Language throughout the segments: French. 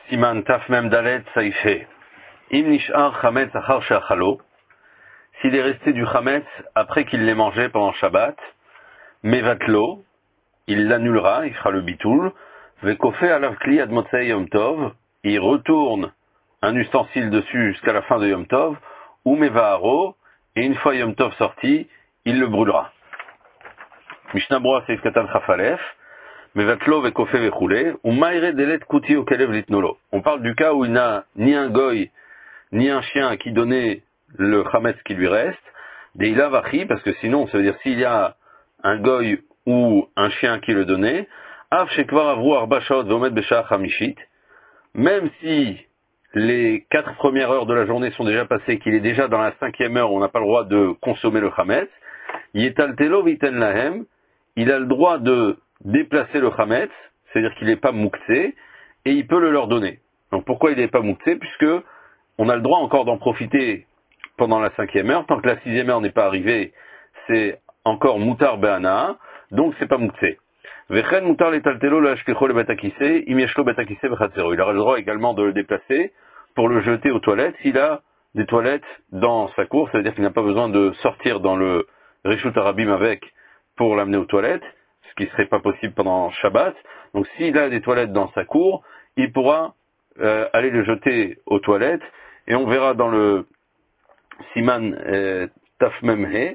Siman Taf Mem Dalet Saïfe. Im Nishar Chametz Achar Sheachalo. S'il est resté du Chametz après qu'il l'ait mangé pendant Shabbat, Mevatlo, il l'annulera, il fera le bitoul. Vekofe Alav Kli Ad Motzei Yom Tov, il retourne un ustensile dessus jusqu'à la fin de Yom Tov, ou Mevaharo, et une fois Yom Tov sorti, il le brûlera. Mishnah Broa Seif Katan Chafalef. Mevatlo vekofe vechoulé, ou maire delet kuti au kelev litnolo. On parle du cas où il n'a ni un goy, ni un chien à qui donner le chametz qui lui reste, des ilavachi, parce que sinon, ça veut dire s'il y a un goy ou un chien qui le donnait, av shekvar avru arba shaot vomed beshach hamishit, même si les 4 premières heures de la journée sont déjà passées, qu'il est déjà dans la 5e heure où on n'a pas le droit de consommer le chametz, yetaltelo viten lahem, il a le droit de déplacer le chametz, c'est-à-dire qu'il n'est pas mouktsé, et il peut le leur donner. Donc pourquoi il n'est pas mouktsé? Puisque on a le droit encore d'en profiter pendant la 5e heure, tant que la 6e heure n'est pas arrivée, c'est encore moutar be'ana, donc c'est pas mouktsé. Vechen moutar letaltelo lashkecho le batakise, imieshlo batakise bechatzero. Il aura le droit également de le déplacer pour le jeter aux toilettes s'il a des toilettes dans sa cour, c'est-à-dire qu'il n'a pas besoin de sortir dans le Rishut Arabim avec pour l'amener aux toilettes, ce qui serait pas possible pendant Shabbat. Donc s'il a des toilettes dans sa cour, il pourra aller le jeter aux toilettes, et on verra dans le Siman Taf Memhe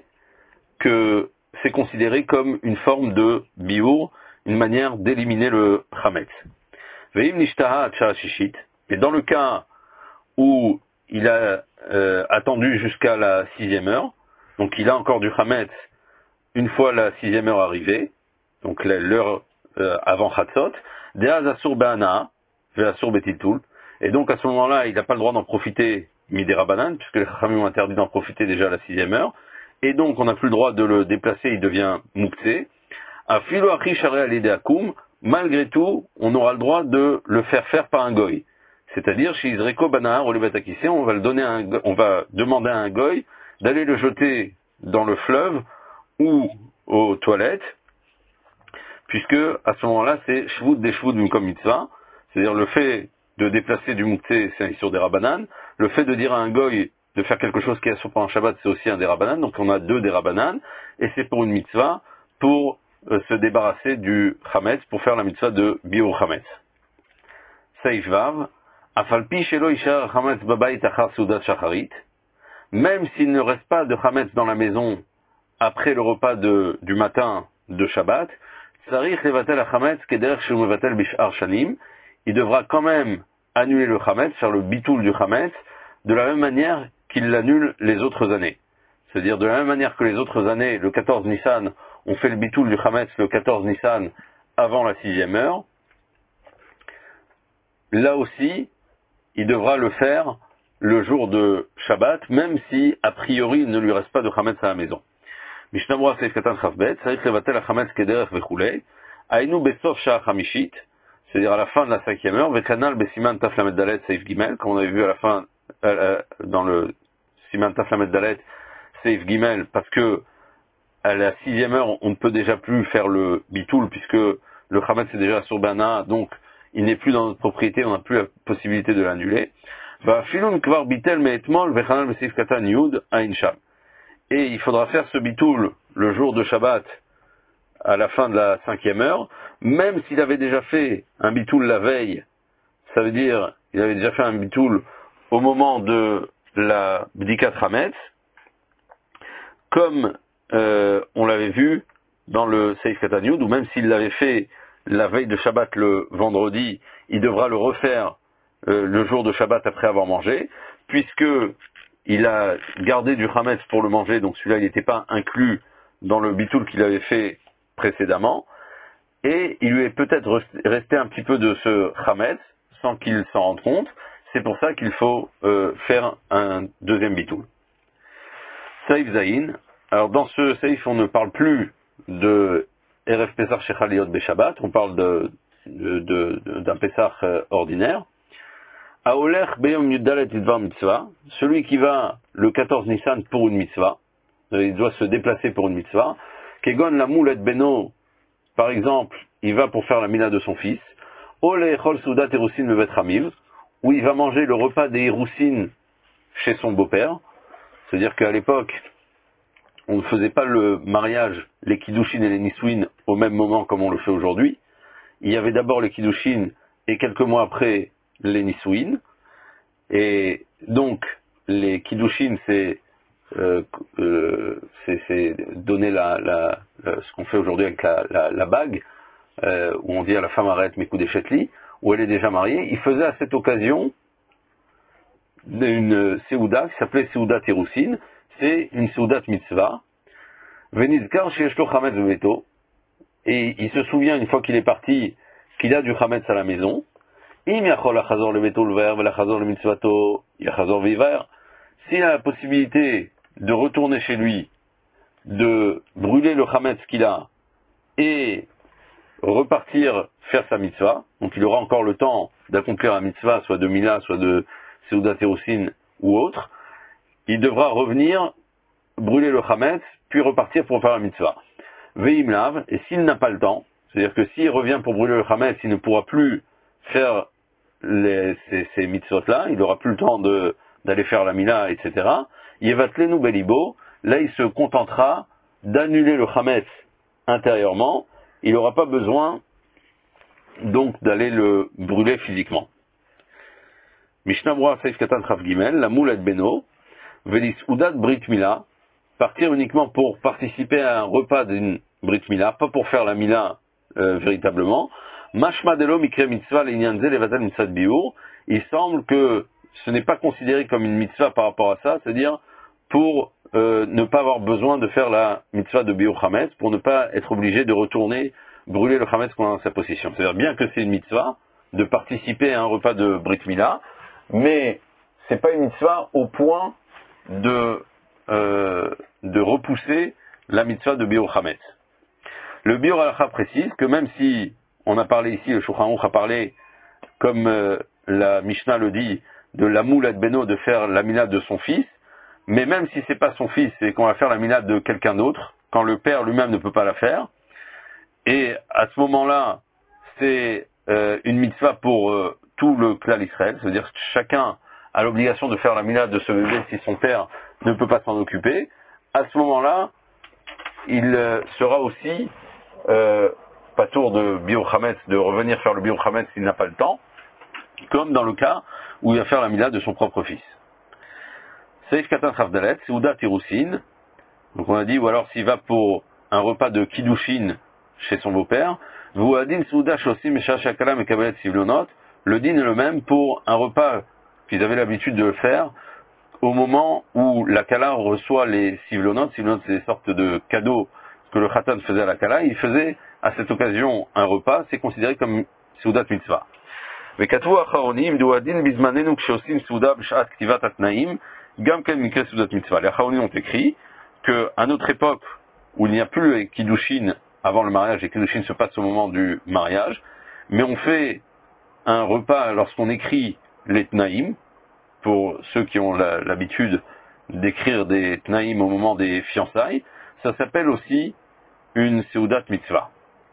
que c'est considéré comme une forme de biour, une manière d'éliminer le chametz. Veim nishtaha shishit. Et dans le cas où il a attendu jusqu'à la 6e heure, donc il a encore du chametz une fois la 6e heure arrivée, donc l'heure avant Chatzot, Deaz Asur Be'ana, Ve'asur Betitul, et donc à ce moment-là, il n'a pas le droit d'en profiter Midei Rabbanan, puisque les Chachamim ont interdit d'en profiter déjà à la 6e heure, et donc on n'a plus le droit de le déplacer, il devient Mouktsé. Afilo Achi Sharei Alidei Akum, malgré tout, on aura le droit de le faire par un goy. C'est-à-dire, chez Izreko Banahar ou les Batakissé, on va demander à un goy d'aller le jeter dans le fleuve ou aux toilettes, puisque à ce moment-là, c'est shvut des shvut comme mitzvah, c'est-à-dire le fait de déplacer du mouktsé, c'est un issur des rabbanan, le fait de dire à un goy de faire quelque chose qui est sur pendant Shabbat, c'est aussi un des rabbanan, donc on a 2 des rabbanan, et c'est pour une mitzvah, pour se débarrasser du chametz, pour faire la mitzvah de biur chametz. Seif vav, afalpi shelo ishar chametz babayit achar sudat shacharit, même s'il ne reste pas de chametz dans la maison après le repas du matin de Shabbat, Tsarich levatel ha-chametz kederech shel mevatel bishar shanim, il devra quand même annuler le chametz, faire le bitoul du chametz, de la même manière qu'il l'annule les autres années. C'est-à-dire de la même manière que les autres années, le 14 Nissan, on fait le bitoul du chametz le 14 Nissan avant la 6e heure, là aussi, il devra le faire le jour de Shabbat, même si, a priori, il ne lui reste pas de chametz à la maison. Mishnah Broa Seif Katan Chafbet, Tzarich levatel ha-chametz kederech vechulei, Ainu besof shah chamishit, c'est-à-dire à la fin de la 5e heure, Vekanal besiman Taf Lamed Dalet Seif Gimel, comme on avait vu à la fin, dans le Siman Taf Lamed Dalet Seif Gimel, parce que à la 6e heure, on ne peut déjà plus faire le bitoul, puisque le chametz est déjà sur Bana, donc il n'est plus dans notre propriété, on n'a plus la possibilité de l'annuler. Filun kvar bitel me'etmol Vekanal beseif Katan Yud Ain Sham. Et il faudra faire ce bitoul le jour de Shabbat à la fin de la 5e heure, même s'il avait déjà fait un bitoul la veille, ça veut dire il avait déjà fait un bitoul au moment de la Bdikat Chametz, comme on l'avait vu dans le Seif Katan Yud, ou même s'il l'avait fait la veille de Shabbat le vendredi, il devra le refaire le jour de Shabbat après avoir mangé, puisque il a gardé du chametz pour le manger, donc celui-là il n'était pas inclus dans le bitoul qu'il avait fait précédemment, et il lui est peut-être resté un petit peu de ce chametz sans qu'il s'en rende compte. C'est pour ça qu'il faut faire un deuxième bitoul. Saïf Zayin. Alors dans ce saïf, on ne parle plus de Erev Pesach Shechal Liot Beshabbat, on parle d'un Pesach ordinaire. Aolech Beyom Yudalet Idvar Mitzvah, celui qui va le 14 Nissan pour une mitzvah, il doit se déplacer pour une mitzvah. Kegon la Moulet Beno, par exemple, il va pour faire la mina de son fils. Ole echol Seudat Erusin bevet Ramiv, où il va manger le repas des Erusin chez son beau-père. C'est-à-dire qu'à l'époque, on ne faisait pas le mariage, les Kiddushin et les Nisouin au même moment comme on le fait aujourd'hui. Il y avait d'abord les Kiddushin et quelques mois après les Nisouin. Et donc, les Kiddushin, c'est donner ce qu'on fait aujourd'hui avec la bague, où on dit à la femme arrête mes coups d'échetli, où elle est déjà mariée. Il faisait à cette occasion une Seuda qui s'appelait Seudat Erusin. C'est une Seudat mitzvah. Venizkar sheyesh chametz bebeto. Et il se souvient, une fois qu'il est parti, qu'il a du chametz à la maison. Im yachol achazor lebeto lever velachazor le mitzvato yachazor viver. S'il a la possibilité de retourner chez lui, de brûler le chametz qu'il a et repartir faire sa mitzvah, donc il aura encore le temps d'accomplir la mitzvah, soit de Mila, soit de Seudat Erusin ou autre, il devra revenir, brûler le chametz, puis repartir pour faire la mitzvah. Veim lav, et s'il n'a pas le temps, c'est-à-dire que s'il revient pour brûler le chametz, il ne pourra plus faire ces mitzvot-là, il n'aura plus le temps d'aller faire la Mila, etc. Yevatlenu belibo, là il se contentera d'annuler le chametz intérieurement, il n'aura pas besoin donc d'aller le brûler physiquement. Mishnah Brura Seif Katan Chaf Gimel, la moule et beno, velis udat brit mila, partir uniquement pour participer à un repas d'une brit mila, pas pour faire la mila véritablement. Mashma delo mikre mitzvah l'inyanze levatal mitzvah biur. Il semble que ce n'est pas considéré comme une mitzvah par rapport à ça, c'est-à-dire pour ne pas avoir besoin de faire la mitzvah de biur chametz, pour ne pas être obligé de retourner brûler le chametz qu'on a dans sa possession. C'est-à-dire bien que c'est une mitzvah de participer à un repas de brit mila, mais c'est pas une mitzvah au point de repousser la mitzvah de biur chametz. Le biur halakha précise que même si on a parlé ici, le Shulchan Aruch a parlé, comme la Mishnah le dit, de la moule et beno, de faire la mila de son fils, mais même si c'est pas son fils et qu'on va faire la mila de quelqu'un d'autre, quand le père lui-même ne peut pas la faire, et à ce moment-là, c'est une mitzvah pour tout le clan Israël, c'est-à-dire que chacun a l'obligation de faire la mila de ce bébé si son père ne peut pas s'en occuper. À ce moment-là, il sera aussi pas tour de biur chametz, de revenir faire le biur chametz s'il n'a pas le temps, comme dans le cas où il va faire la mila de son propre fils. Seif Katan Chavdalet, Seudat Erusin. Donc on a dit, ou alors s'il va pour un repas de Kiddushin chez son beau-père, Vuadin Seuda Shosim Shashakala Mekabelet Sivlonot, le din est le même pour un repas qu'ils avaient l'habitude de le faire au moment où la Kala reçoit les Sivlonot. Sivlonot, c'est des sortes de cadeaux que le Khatan faisait à la Kala. Il faisait à cette occasion un repas, c'est considéré comme Seudat Mitzvah. וכתבו האחרונים, דואדין בזמננו כשעושים סעודה בשעת כתיבת התנאים, גם כן מקרה סעודת מצווה. Les Acharonim ont écrit qu'à notre époque, où il n'y a plus les Kiddushin avant le mariage, les Kiddushin se passent au moment du mariage, mais on fait un repas lorsqu'on écrit les Tnaïm, pour ceux qui ont l'habitude d'écrire des Tnaïm au moment des fiançailles, ça s'appelle aussi une Seudat Mitzvah.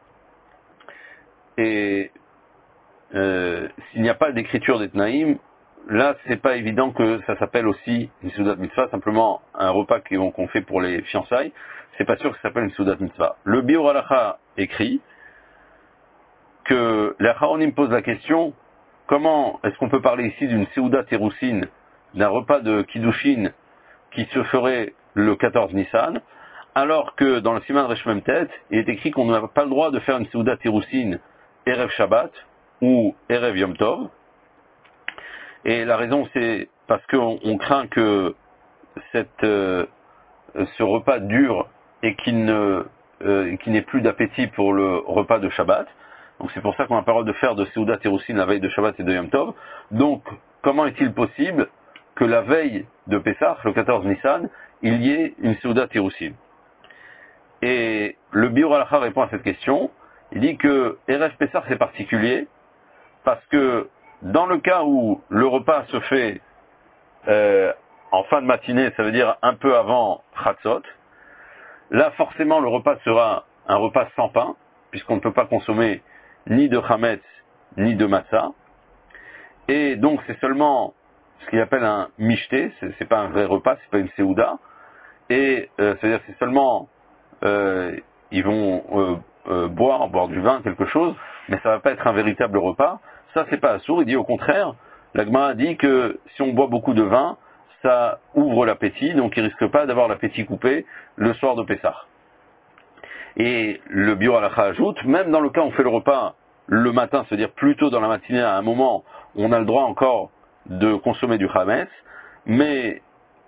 Et s'il n'y a pas d'écriture des Tnaïm, là c'est pas évident que ça s'appelle aussi une Seudat Mitzvah, simplement un repas qu'on fait pour les fiançailles, c'est pas sûr que ça s'appelle une Seudat Mitzvah. Le Biur Halakha écrit que les Acharonim posent la question, comment est-ce qu'on peut parler ici d'une Seudat Erusin, d'un repas de Kiddushin qui se ferait le 14 Nissan, alors que dans le Siman Resh Mem Tet, il est écrit qu'on n'a pas le droit de faire une Seudat Erusin Erev Shabbat ou Erev Yom Tov. Et la raison c'est parce qu'on craint que ce repas dure et qu'il n'ait plus d'appétit pour le repas de Shabbat. Donc c'est pour ça qu'on a pas le droit de faire de Seudat Erusin la veille de Shabbat et de Yom Tov. Donc comment est-il possible que la veille de Pessah, le 14 Nissan, il y ait une Seudat Erusin? Et le Biur Halakha répond à cette question. Il dit que Erev Pessah c'est particulier parce que dans le cas où le repas se fait en fin de matinée, ça veut dire un peu avant Chatzot, là forcément le repas sera un repas sans pain, puisqu'on ne peut pas consommer ni de chametz ni de matzah. Et donc c'est seulement ce qu'il appelle un mishté, c'est pas un vrai repas, c'est pas une séouda. Et c'est-à-dire c'est seulement ils vont boire du vin, quelque chose, mais ça va pas être un véritable repas. Ça c'est pas assourd. Il dit au contraire, la Gemara dit que si on boit beaucoup de vin, ça ouvre l'appétit, donc il risque pas d'avoir l'appétit coupé le soir de Pessah. Et le Biur Halacha ajoute, même dans le cas où on fait le repas le matin, c'est-à-dire plus tôt dans la matinée, à un moment où on a le droit encore de consommer du chametz, mais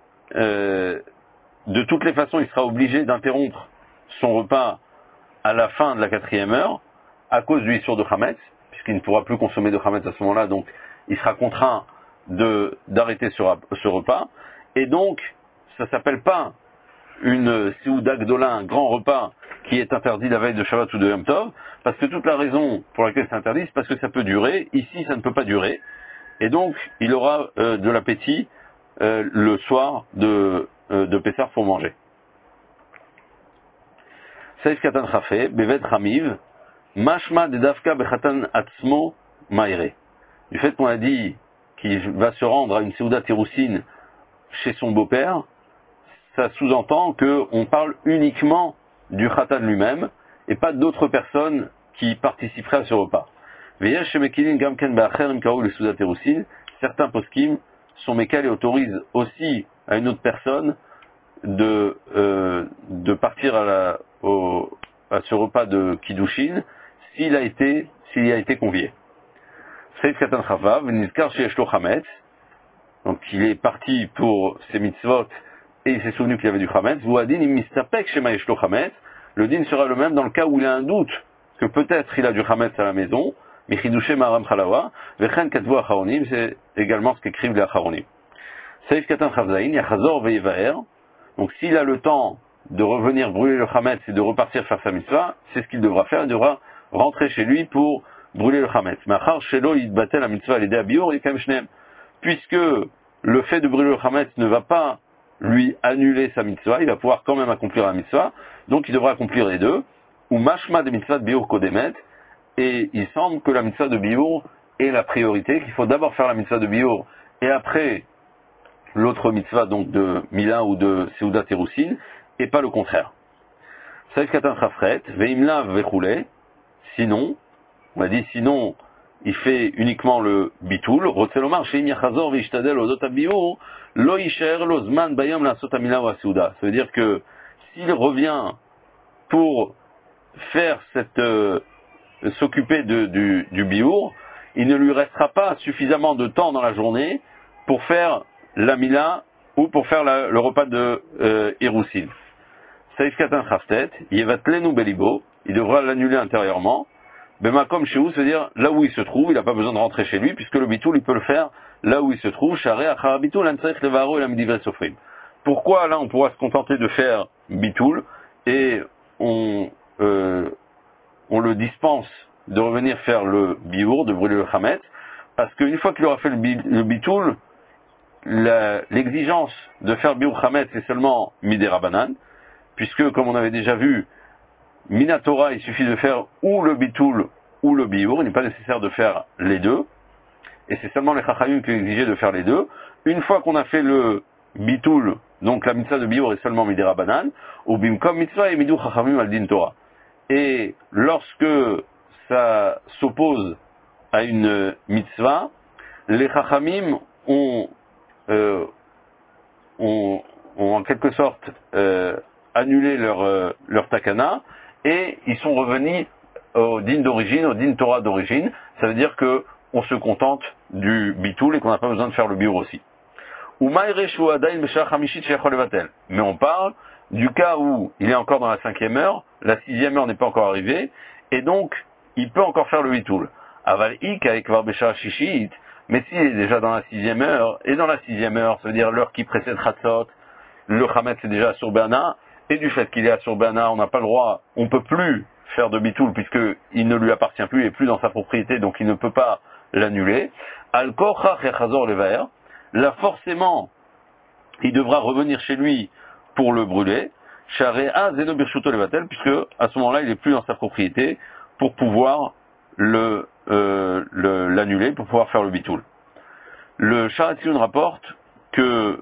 de toutes les façons, il sera obligé d'interrompre son repas à la fin de la 4e heure à cause du issur de chametz, puisqu'il ne pourra plus consommer de chametz à ce moment-là, donc il sera contraint d'arrêter ce repas. Et donc, ça s'appelle pas une Seouda Gdola, un grand repas qui est interdit la veille de Shabbat ou de Yom Tov, parce que toute la raison pour laquelle c'est interdit, c'est parce que ça peut durer. Ici, ça ne peut pas durer. Et donc, il aura de l'appétit le soir de Pessah pour manger. Saïf Katan Chafé, Bevet Ramiv, Mashma de Dafka Bechatan Atzmo Maire. Du fait qu'on a dit qu'il va se rendre à une Seouda Teroussine chez son beau-père, ça sous-entend qu'on parle uniquement du Khatan lui-même et pas d'autres personnes qui participeraient à ce repas. Certains poskim sont mécal et autorisent aussi à une autre personne de partir à ce repas de Kiddushin s'il y a été convié. Donc il est parti pour ses mitzvot et il s'est souvenu qu'il y avait du chametz. Le din sera le même dans le cas où il a un doute que peut-être il a du chametz à la maison. C'est également ce qu'écrivent les acharonim. Donc s'il a le temps de revenir brûler le chametz et de repartir faire sa mitzvah, c'est ce qu'il devra faire. Il devra rentrer chez lui pour brûler le chametz. Puisque le fait de brûler le chametz ne va pas lui annuler sa mitzvah, il va pouvoir quand même accomplir la mitzvah, donc il devra accomplir les deux. Ou mashma de mitzvah de biur kodemet, et il semble que la mitzvah de biur est la priorité, qu'il faut d'abord faire la mitzvah de biur, et après l'autre mitzvah donc de Mila ou de Seouda Teroussine, et pas le contraire. Saïf katan chafret, veimlav vechoulé, sinon, on a dit sinon, il fait uniquement le bitoul. Rotzelomar sheim yachazor veishtadel odot habiur lo yishaer lo zman bayom la'asot hamila ou ha'seuda. Ça veut dire que s'il revient pour faire s'occuper du biour, il ne lui restera pas suffisamment de temps dans la journée pour faire la mila ou pour faire le repas de Iroussin. Saïf katan chaftet, yevatlenu belibo, il devra l'annuler intérieurement. Bemakom chez vous, c'est-à-dire là où il se trouve, il n'a pas besoin de rentrer chez lui, puisque le bitoul, il peut le faire là où il se trouve. Pourquoi là on pourra se contenter de faire bitoul et on le dispense de revenir faire le biour, de brûler le chametz, parce qu'une fois qu'il aura fait le bitoul, l'exigence de faire biour chametz c'est seulement midera banane, puisque comme on avait déjà vu, Minatora, il suffit de faire ou le bitoul ou le biour, il n'est pas nécessaire de faire les deux, et c'est seulement les chachamim qui exigeaient de faire les deux. Une fois qu'on a fait le bitoul, donc la mitzvah de biour est seulement midera banane, ou bimkom mitzvah et midou chachamim al din Torah. Et lorsque ça s'oppose à une mitzvah, les chachamim ont en quelque sorte annulé leur takana, et ils sont revenus au din d'origine, au din Torah d'origine. Ça veut dire que on se contente du bitoul et qu'on n'a pas besoin de faire le biour aussi. Mais on parle du cas où il est encore dans la 5e heure, la 6e heure n'est pas encore arrivée, et donc il peut encore faire le bitoul. Aval ik avec varbesha shishit, mais s'il est déjà dans la 6e heure, et dans la 6e heure, ça veut dire l'heure qui précède Chatzot, le chametz est déjà à Surbana, et du fait qu'il est à Surbana, on n'a pas le droit, on peut plus faire de bitoul puisqu'il ne lui appartient plus, il n'est plus dans sa propriété, donc il ne peut pas l'annuler. Al-Kochach Echazor Levaer, là forcément, il devra revenir chez lui pour le brûler. Sharea Zeno Birshuto Levatel, puisque à ce moment-là, il n'est plus dans sa propriété pour pouvoir le l'annuler pour pouvoir faire le bitoul. Le Sharatzion rapporte que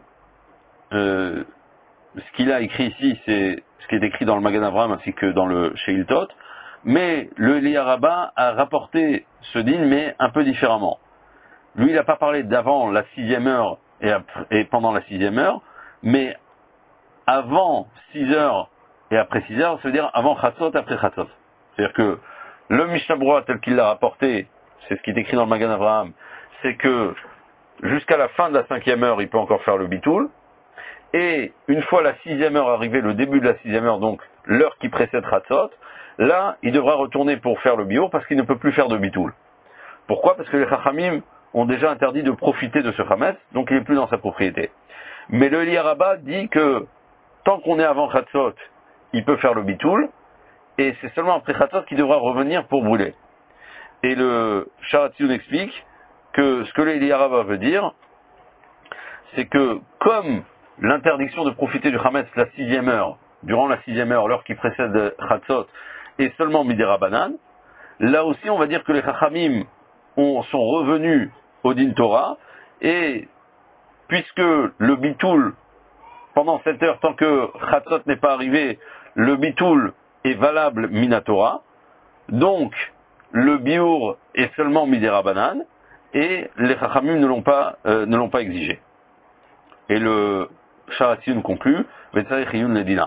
ce qu'il a écrit ici, c'est ce qui est écrit dans le Magan Avraham ainsi que dans le Sheiltot, mais le Eliya Rabbah a rapporté ce din, mais un peu différemment. Lui, il n'a pas parlé d'avant la 6e heure et pendant la 6e heure, mais avant 6 heures et après 6 heures, ça veut dire avant Chatzot, après Chatzot. C'est-à-dire que le Mishnah Berurah tel qu'il l'a rapporté, c'est ce qui est écrit dans le Magan Avraham, c'est que jusqu'à la fin de la 5e heure, il peut encore faire le bitoul, et une fois la 6e heure arrivée, le début de la 6e heure, donc l'heure qui précède Chatzot, là, il devra retourner pour faire le biour parce qu'il ne peut plus faire de bitoul. Pourquoi? Parce que les Chachamim ont déjà interdit de profiter de ce Chametz, donc il n'est plus dans sa propriété. Mais le Eliya Rabbah dit que tant qu'on est avant Chatzot, il peut faire le bitoul, et c'est seulement après Chatzot qu'il devra revenir pour brûler. Et le Sharatzion explique que ce que le Eliya Rabbah veut dire, c'est que comme l'interdiction de profiter du Chametz la 6e heure, durant la 6e heure, l'heure qui précède Chatzot, est seulement Midera Banan, là aussi on va dire que les Chachamim sont revenus au Din Torah, et puisque le bitoul, pendant cette heure, tant que Chatzot n'est pas arrivé, le bitoul est valable Minatora, donc le biour est seulement Midera Banan, et les Chachamim ne l'ont pas exigé. Et le Sharatzion conclut, Vetzarech Iyun Ledina.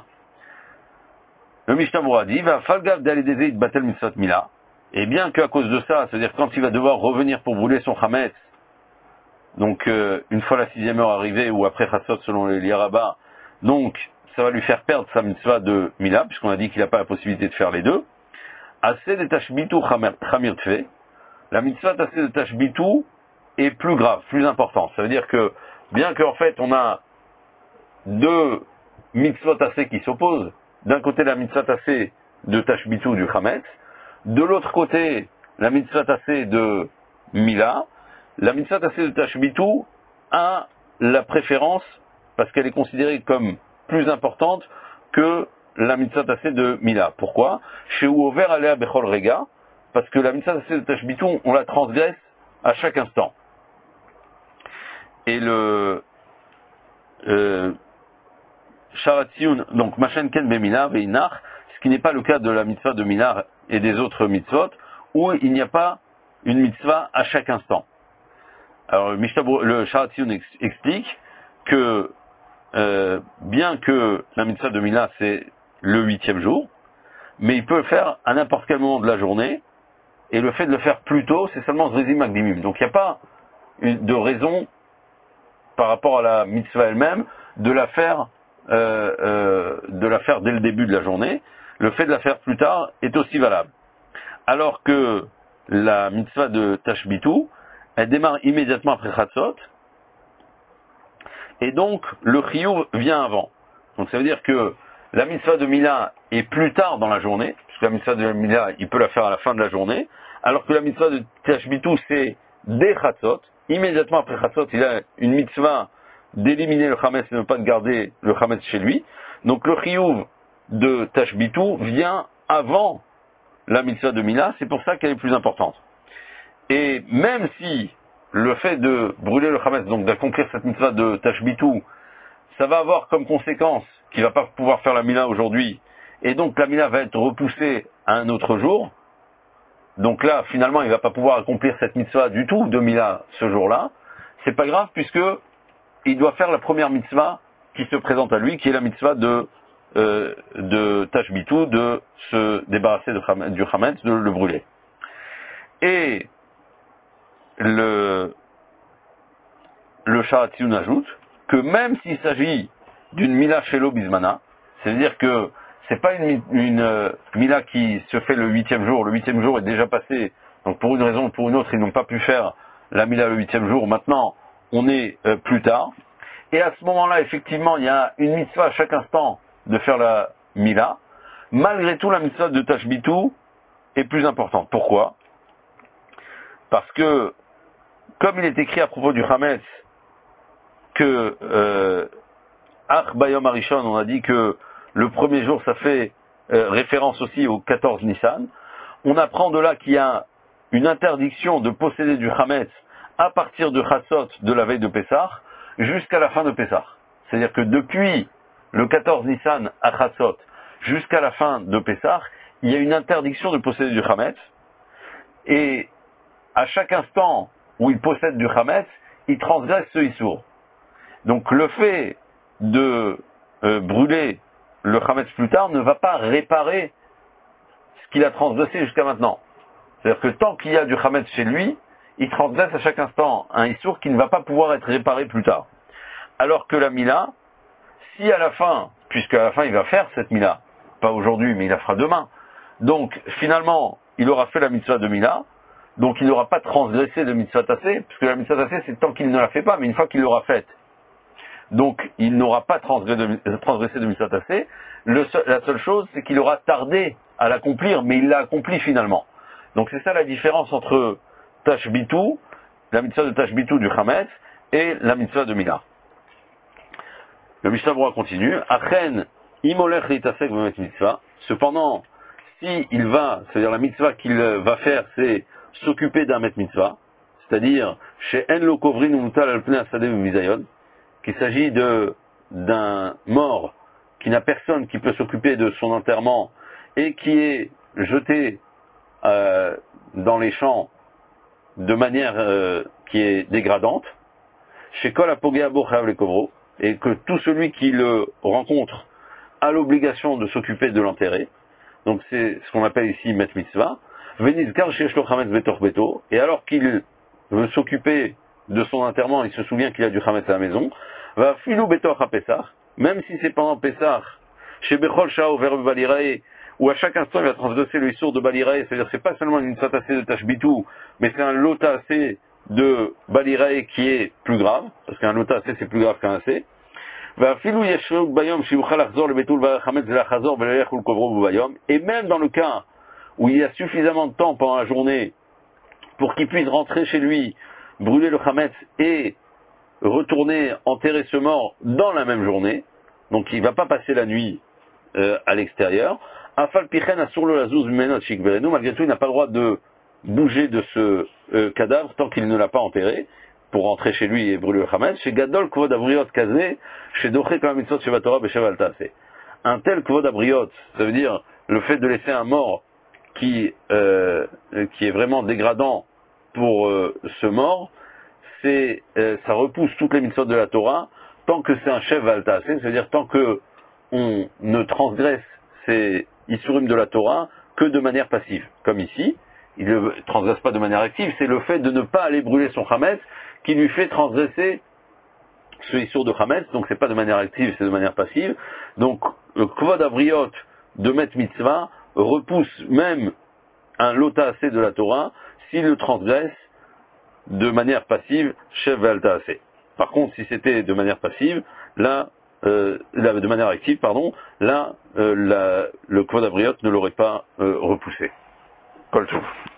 Le Mishnah Berurah dit, va falgav d'alidezeit batel mitzvot mila, et bien qu'à cause de ça, c'est-à-dire quand il va devoir revenir pour brûler son chametz, donc une fois la 6e heure arrivée, ou après Chatzot selon les Eliya Rabbah, donc ça va lui faire perdre sa mitzvah de mila, puisqu'on a dit qu'il n'a pas la possibilité de faire les deux. Assez de tashbitu chamir tfe, la mitzvah assez de tashbitu est plus grave, plus importante. Ça veut dire que, bien qu'en fait on a deux mitzvot assez qui s'opposent, d'un côté la mitzvah assez de tashbitu du chametz, de l'autre côté la mitzvah assez de mila, la mitzvah assez de tashbitu a la préférence parce qu'elle est considérée comme plus importante que la mitzvah assez de mila. Pourquoi? Chez Uover alea bechol rega, parce que la mitzvah assez de tashbitu, on la transgresse à chaque instant. Et le Sharatzion, donc Machen Ken Bemila, Veinach, ce qui n'est pas le cas de la mitzvah de Minar et des autres mitzvot, où il n'y a pas une mitzvah à chaque instant. Alors le Sharatzion explique que bien que la mitzvah de Minar c'est le 8e jour, mais il peut le faire à n'importe quel moment de la journée, et le fait de le faire plus tôt, c'est seulement Zrizim Magdimim. Donc il n'y a pas de raison par rapport à la mitzvah elle-même de la faire dès le début de la journée. Le fait de la faire plus tard est aussi valable. Alors que la mitzvah de Tashbitu, elle démarre immédiatement après Chatzot, et donc le chiyuv vient avant. Donc ça veut dire que la mitzvah de Mila est plus tard dans la journée, puisque la mitzvah de Mila, il peut la faire à la fin de la journée, alors que la mitzvah de Tashbitu, c'est dès Chatzot, immédiatement après Chatzot, il a une mitzvah d'éliminer le chametz et ne pas de garder le chametz chez lui. Donc le chiyuv de Tashbitu vient avant la mitzvah de Mila, c'est pour ça qu'elle est plus importante. Et même si le fait de brûler le chametz, donc d'accomplir cette mitzvah de Tashbitu, ça va avoir comme conséquence qu'il va pas pouvoir faire la Mila aujourd'hui, et donc la Mila va être repoussée à un autre jour. Donc là, finalement, il va pas pouvoir accomplir cette mitzvah du tout de Mila ce jour-là. C'est pas grave puisque il doit faire la première mitzvah qui se présente à lui, qui est la mitzvah de Tashbitu, de se débarrasser du chametz, de le brûler. Et le Sharatzion ajoute que même s'il s'agit d'une Mila Shelo Bismana, c'est-à-dire que c'est pas une Mila qui se fait le 8e jour, le 8e jour est déjà passé, donc pour une raison ou pour une autre, ils n'ont pas pu faire la Mila le 8e jour, maintenant on est plus tard, et à ce moment-là, effectivement, il y a une mitzvah à chaque instant de faire la Mila, malgré tout la mitzvah de Tashbitu est plus importante. Pourquoi? Parce que, comme il est écrit à propos du Chametz, que Ach Bayom Arishon, on a dit que le premier jour, ça fait référence aussi au 14 Nissan. On apprend de là qu'il y a une interdiction de posséder du Hametz à partir de Chatzot de la veille de Pessah jusqu'à la fin de Pessah. C'est-à-dire que depuis le 14 Nissan à Chatzot jusqu'à la fin de Pessah, il y a une interdiction de posséder du Hametz. Et à chaque instant où il possède du Hametz, il transgresse ce Issour. Donc le fait de brûler le Hametz plus tard ne va pas réparer ce qu'il a transgressé jusqu'à maintenant. C'est-à-dire que tant qu'il y a du Hametz chez lui, il transgresse à chaque instant un Issour qui ne va pas pouvoir être réparé plus tard. Alors que la Mila, si à la fin, puisque à la fin il va faire cette Mila, pas aujourd'hui mais il la fera demain, donc finalement il aura fait la mitzvah de Mila, donc il n'aura pas transgressé de mitzvah tassé, puisque la mitzvah tassé c'est tant qu'il ne la fait pas, mais une fois qu'il l'aura faite. Donc il n'aura pas transgressé de mitzvah tassé. La seule chose c'est qu'il aura tardé à l'accomplir, mais il l'a accompli finalement. Donc c'est ça la différence entre Tashbitu, la mitzvah de Tashbitu du Hametz, et la mitzvah de Mila. Le Mishnah Berurah continue. Achen imolech litasek b'met mitzvah. Cependant, si il va, c'est-à-dire la mitzvah qu'il va faire, c'est s'occuper d'un met mitzvah, c'est-à-dire chez en lo kovrin umutal al pnei asadeh b'mizayon, qu'il s'agit d'un mort qui n'a personne qui peut s'occuper de son enterrement et qui est jeté dans les champs de manière qui est dégradante, chez Kol Apogea Bo Chayav Lekovro, et que tout celui qui le rencontre a l'obligation de s'occuper de l'enterrer. Donc c'est ce qu'on appelle ici Met Mitzvah. Venizkar Shesh Lo Chametz Betor Beto, et alors qu'il veut s'occuper de son enterrement, il se souvient qu'il a du Chametz à la maison, va Filou Betor HaPesach, même si c'est pendant Pesach, chez Bechol Shao Ver Balirae, où à chaque instant il va transgresser le Issour de Balirae, c'est-à-dire c'est pas seulement une mitzvah tassée de Tashbitu, mais c'est un lot tassé de Balirae qui est plus grave, parce qu'un lot tassé c'est plus grave qu'un assez. Et même dans le cas où il y a suffisamment de temps pendant la journée pour qu'il puisse rentrer chez lui, brûler le Hametz et retourner enterrer ce mort dans la même journée, donc il ne va pas passer la nuit à l'extérieur, malgré tout il n'a pas le droit de bouger de ce cadavre tant qu'il ne l'a pas enterré, pour rentrer chez lui et brûler le Hametz. Chez Gadol Kvod Abriot Kazé, chez Doché Kol HaMitzvot Sheva Torah B'Sheva Al Ta'aseh. Un tel Kvod Abriot, ça veut dire le fait de laisser un mort qui est vraiment dégradant pour ce mort, ça repousse toutes les mitzvot de la Torah, tant que c'est un chef Al Ta'aseh, c'est-à-dire tant que on ne transgresse ces Issurim de la Torah que de manière passive. Comme ici, il ne transgresse pas de manière active, c'est le fait de ne pas aller brûler son Hametz qui lui fait transgresser ce Issour de Hametz, donc c'est pas de manière active, c'est de manière passive. Donc le Kvod Abriot de Met Mitzvah repousse même un lota assez de la Torah s'il le transgresse de manière passive chez Vel Ta'aseh. Par contre, si c'était de manière passive, de manière active, le Kvod Abriot ne l'aurait pas repoussé. Kol Tov.